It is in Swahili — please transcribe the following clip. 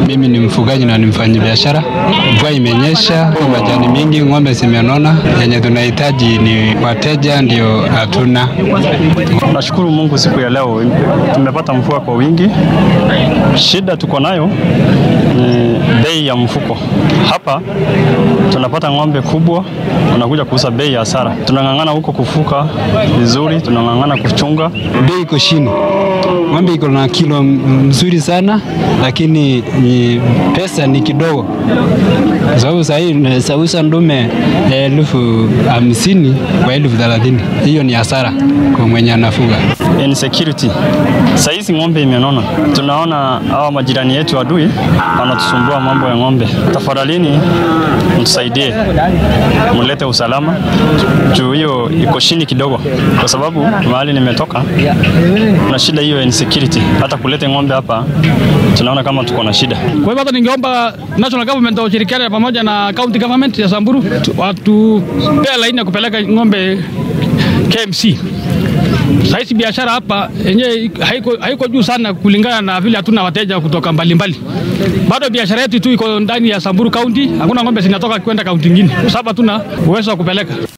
Mimi ni mfugaji na ni mfanyabiashara. Mvua imenyesha, majani mingi, ng'ombe zimenona. Yenye tunahitaji ni wateja, ndio hatuna. Nashukuru Mungu siku ya leo tumepata mvua kwa wingi. Shida tuko nayo ni bei ya mfuko. Hapa tunapata ng'ombe kubwa, unakuja kuuza bei ya hasara. Tunang'ang'ana huko kufuka vizuri, tunang'ang'ana kuchunga. Bei iko chini. Ng'ombe iko na kilo mzuri sana, lakini pesa ni kidogo. Sababu sasa hivi nauza ndume 50,000 kwa 30,000. Hiyo ni hasara kwa mwenye anafuga. Insecurity. Sasa hizi ng'ombe imenona. Tunaona hawa majirani yetu adui wanatusumbua mambo ya ng'ombe. Tafadhalini mtusaidie, mlete usalama. Juu hiyo iko chini kidogo, kwa sababu mahali nimetoka na shida hiyo insecurity. Hata kulete ng'ombe hapa tunaona kama tuko na shida. Kwa hivyo hata ningeomba national government washirikiane pamoja na county government ya Samburu watu pea laini ya kupeleka ng'ombe KMC. Sasa biashara hapa yenyewe haiko juu sana kulingana na vile hatuna wateja kutoka mbalimbali. Bado biashara yetu tu iko ndani ya Samburu County, hakuna ng'ombe zinatoka kwenda county nyingine. Sababu hatuna uwezo wa kupeleka.